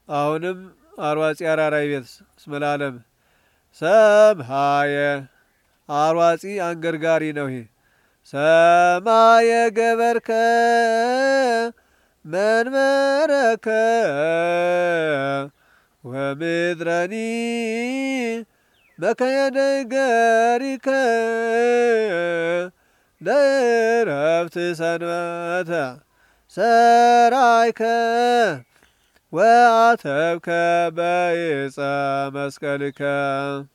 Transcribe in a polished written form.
አሁንም አርዋጺ አራራይ ቤት እስመላለም ሰምሃየ አርዋጺ አንገርጋሪ ነው። ይሄ ሰማየ ገበርከ መንበረከ ወምድረኒ በከየደ ገሪከ ለረፍት ሰንበተ ሰራይከ ወአተብከ በይጸ መስቀልከ